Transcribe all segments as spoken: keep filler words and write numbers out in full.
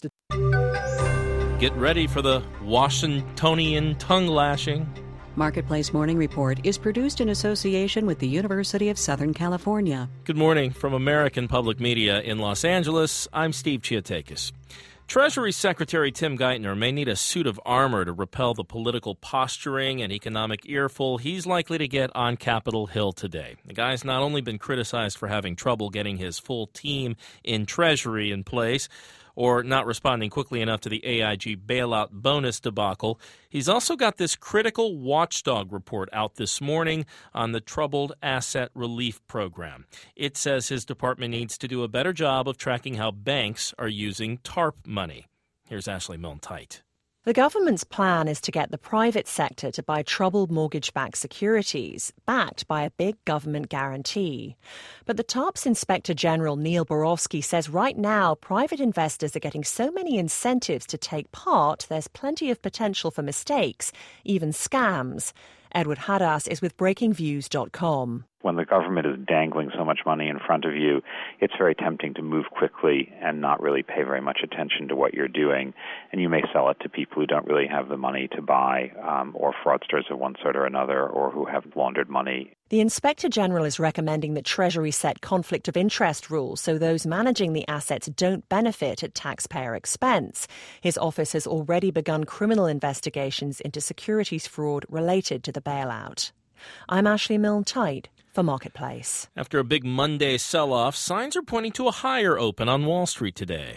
to... Get ready for the Washingtonian tongue lashing. Marketplace Morning Report is produced in association with the University of Southern California. Good morning from American Public Media in Los Angeles. I'm Steve Chiatakis. Treasury Secretary Tim Geithner may need a suit of armor to repel the political posturing and economic earful he's likely to get on Capitol Hill today. The guy's not only been criticized for having trouble getting his full team in Treasury in place, or not responding quickly enough to the A I G bailout bonus debacle. He's also got this critical watchdog report out this morning on the Troubled Asset Relief Program. It says his department needs to do a better job of tracking how banks are using TARP money. Here's Ashley Milne-Tite. The government's plan is to get the private sector to buy troubled mortgage-backed securities, backed by a big government guarantee. But the TARP's Inspector General Neil Borofsky says right now private investors are getting so many incentives to take part, there's plenty of potential for mistakes, even scams. Edward Hadas is with breaking views dot com. When the government is dangling so much money in front of you, it's very tempting to move quickly and not really pay very much attention to what you're doing. And you may sell it to people who don't really have the money to buy, um, or fraudsters of one sort or another, or who have laundered money. The Inspector General is recommending that Treasury set conflict of interest rules so those managing the assets don't benefit at taxpayer expense. His office has already begun criminal investigations into securities fraud related to the bailout. I'm Ashley Milne-Tite for Marketplace. After a big Monday sell-off, signs are pointing to a higher open on Wall Street today.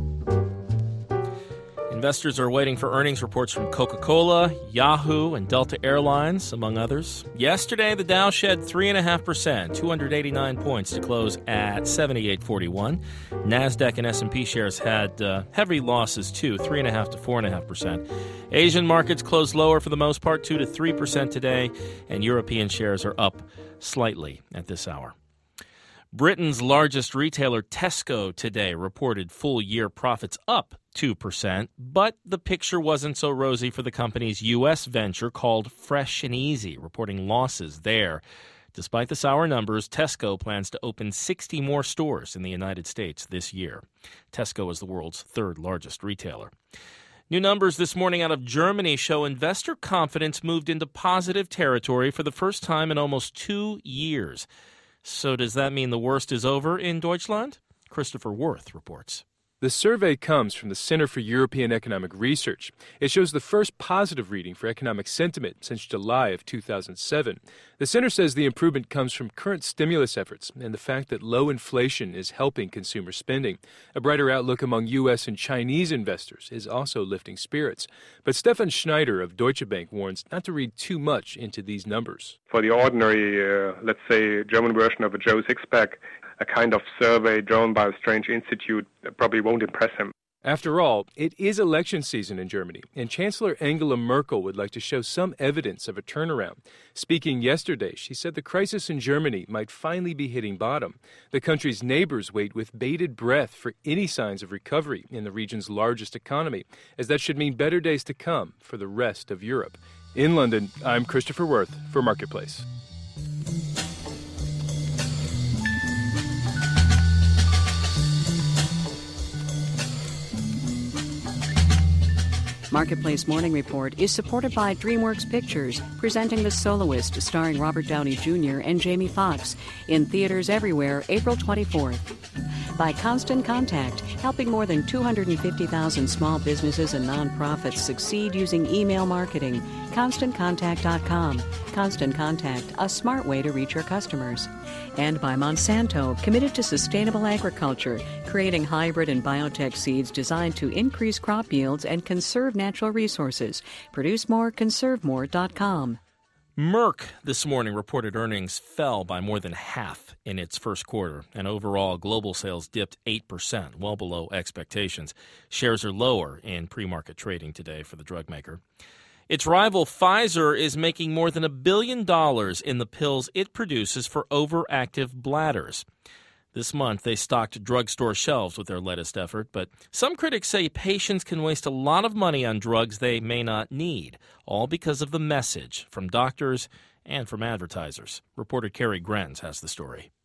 Investors are waiting for earnings reports from Coca-Cola, Yahoo, and Delta Airlines, among others. Yesterday, the Dow shed three point five percent, two hundred eighty-nine points to close at seventy-eight forty-one. NASDAQ and S and P shares had uh, heavy losses, too, three point five to four point five percent. Asian markets closed lower for the most part, two to three percent today, and European shares are up slightly at this hour. Britain's largest retailer, Tesco, today reported full-year profits up two percent, but the picture wasn't so rosy for the company's U S venture called Fresh and Easy, reporting losses there. Despite the sour numbers, Tesco plans to open sixty more stores in the United States this year. Tesco is the world's third-largest retailer. New numbers this morning out of Germany show investor confidence moved into positive territory for the first time in almost two years. So does that mean the worst is over in Deutschland? Christopher Worth reports. The survey comes from the Center for European Economic Research. It shows the first positive reading for economic sentiment since July of two thousand seven. The center says the improvement comes from current stimulus efforts and the fact that low inflation is helping consumer spending. A brighter outlook among U S and Chinese investors is also lifting spirits. But Stefan Schneider of Deutsche Bank warns not to read too much into these numbers. For the ordinary, uh, let's say, German version of a Joe Sixpack, a kind of survey drawn by a strange institute probably won't impress him. After all, it is election season in Germany, and Chancellor Angela Merkel would like to show some evidence of a turnaround. Speaking yesterday, she said the crisis in Germany might finally be hitting bottom. The country's neighbors wait with bated breath for any signs of recovery in the region's largest economy, as that should mean better days to come for the rest of Europe. In London, I'm Christopher Worth for Marketplace. Marketplace Morning Report is supported by DreamWorks Pictures, presenting The Soloist, starring Robert Downey Junior and Jamie Foxx, in theaters everywhere, April twenty-fourth. By Constant Contact, helping more than two hundred fifty thousand small businesses and nonprofits succeed using email marketing. constant contact dot com. Constant Contact, a smart way to reach your customers. And by Monsanto, committed to sustainable agriculture, creating hybrid and biotech seeds designed to increase crop yields and conserve natural resources. Produce more, conserve more dot com. Merck this morning reported earnings fell by more than half in its first quarter, and overall global sales dipped eight percent, well below expectations. Shares are lower in pre-market trading today for the drug maker. Its rival Pfizer is making more than a billion dollars in the pills it produces for overactive bladders. This month, they stocked drugstore shelves with their latest effort, but some critics say patients can waste a lot of money on drugs they may not need, all because of the message from doctors and from advertisers. Reporter Carrie Grenz has the story.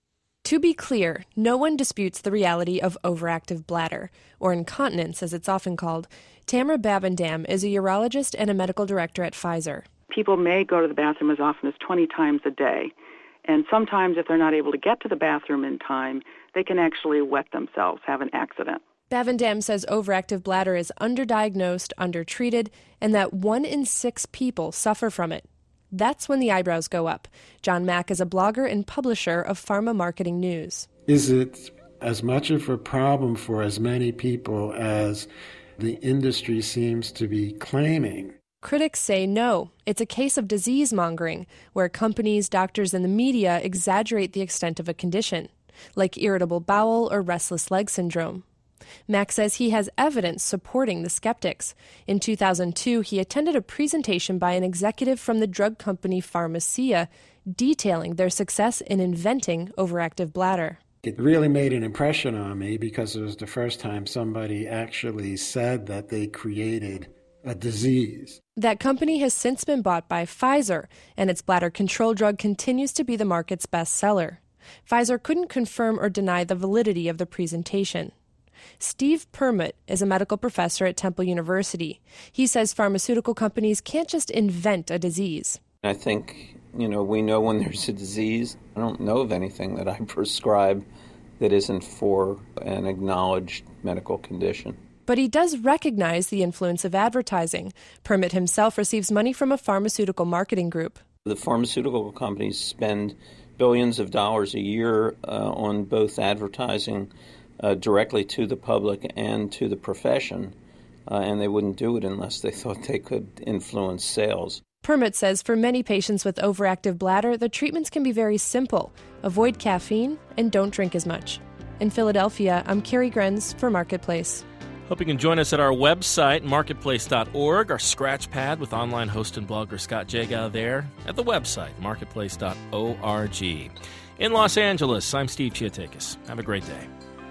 To be clear, no one disputes the reality of overactive bladder, or incontinence as it's often called. Tamara Bavendam is a urologist and a medical director at Pfizer. People may go to the bathroom as often as twenty times a day, and sometimes if they're not able to get to the bathroom in time, they can actually wet themselves, have an accident. Bavendam says overactive bladder is underdiagnosed, undertreated, and that one in six people suffer from it. That's when the eyebrows go up. John Mack is a blogger and publisher of Pharma Marketing News. Is it as much of a problem for as many people as the industry seems to be claiming? Critics say no. It's a case of disease mongering, where companies, doctors, and the media exaggerate the extent of a condition, like irritable bowel or restless leg syndrome. Mack says he has evidence supporting the skeptics. In two thousand two, he attended a presentation by an executive from the drug company Pharmacia detailing their success in inventing overactive bladder. It really made an impression on me because it was the first time somebody actually said that they created a disease. That company has since been bought by Pfizer, and its bladder control drug continues to be the market's best seller. Pfizer couldn't confirm or deny the validity of the presentation. Steve Permut is a medical professor at Temple University. He says pharmaceutical companies can't just invent a disease. I think, you know, we know when there's a disease. I don't know of anything that I prescribe that isn't for an acknowledged medical condition. But he does recognize the influence of advertising. Permut himself receives money from a pharmaceutical marketing group. The pharmaceutical companies spend billions of dollars a year uh, on both advertising Uh, directly to the public and to the profession, uh, and they wouldn't do it unless they thought they could influence sales. Permut says for many patients with overactive bladder, the treatments can be very simple. Avoid caffeine and don't drink as much. In Philadelphia, I'm Carrie Grenz for Marketplace. Hope you can join us at our website, marketplace dot org, our scratch pad with online host and blogger Scott Jagow there at the website, marketplace dot org. In Los Angeles, I'm Steve Chiatakis. Have a great day.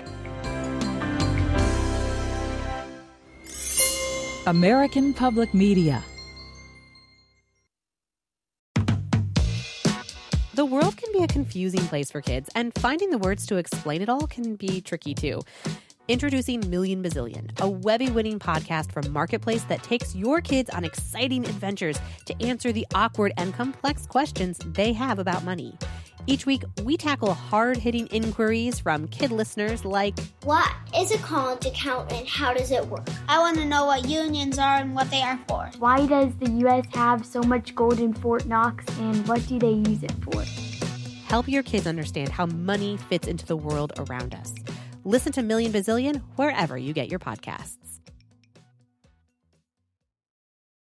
American Public Media. The world can be a confusing place for kids, and finding the words to explain it all can be tricky too. Introducing Million Bazillion, a Webby-winning podcast from Marketplace that takes your kids on exciting adventures to answer the awkward and complex questions they have about money. Each week, we tackle hard-hitting inquiries from kid listeners like, what is a college account and how does it work? I want to know what unions are and what they are for. Why does the U S have so much gold in Fort Knox and what do they use it for? Help your kids understand how money fits into the world around us. Listen to Million Bazillion wherever you get your podcasts.